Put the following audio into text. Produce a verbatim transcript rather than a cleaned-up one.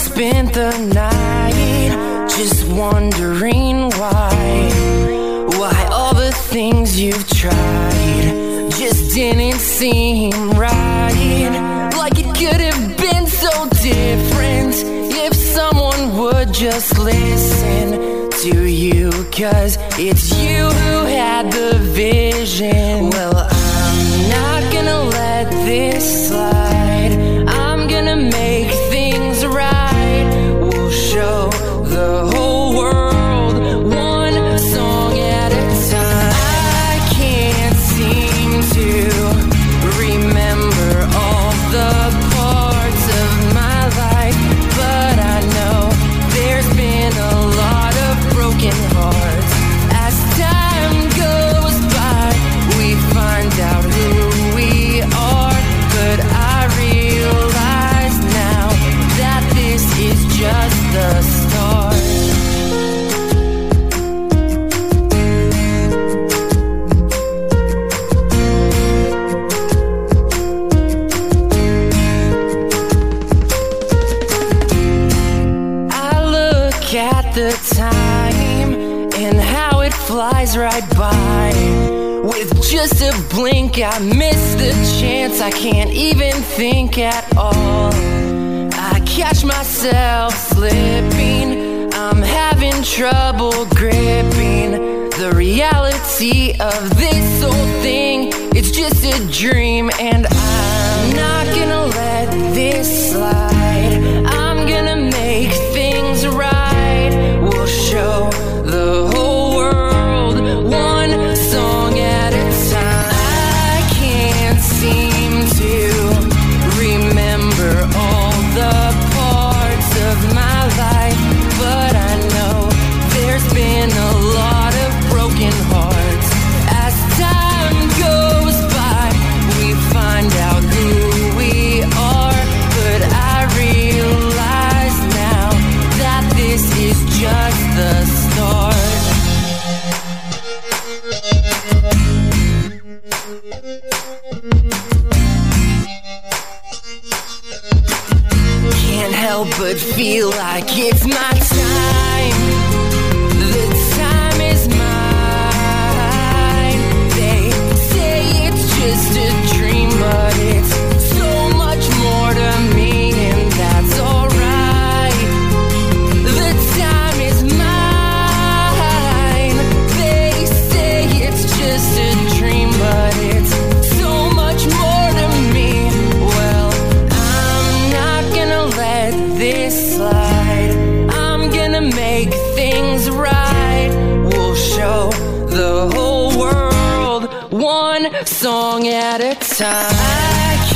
spent the night just wondering why Why all the things you've tried just didn't seem right. Like it could have been so different if someone would just listen to you, 'cause it's you who had the vision. Well, I'm not gonna let this slide. I'm gonna make things right. We'll show the whole world one song at a time. I can't seem to remember all the parts of my life, but I know there's been a lot of broken hearts. As time goes by, we find out who we are, but I realize now that this is just the start. I look at the time and how it flies right by. With just a blink, I miss the chance. I can't even think at all. I catch myself slipping. I'm having trouble gripping the reality of this whole thing. It's just a dream, and I'm not gonna let this slide. I'm gonna make things right. We'll show the whole world one song at a time. I can't seem to remember all the parts of my life, but I know there's been a lot of broken hearts. As time goes by, we find out who we are, but I realize now that this is just the start. Can't help but feel like it's my time. The time is mine. They say it's just a dream, but it's so much more to me, and that's alright. The time is mine. They say it's just a dream, but it's so much more to me. Well, I'm not gonna let this slide. I'm gonna make things right. We'll show the whole world one song at a time. I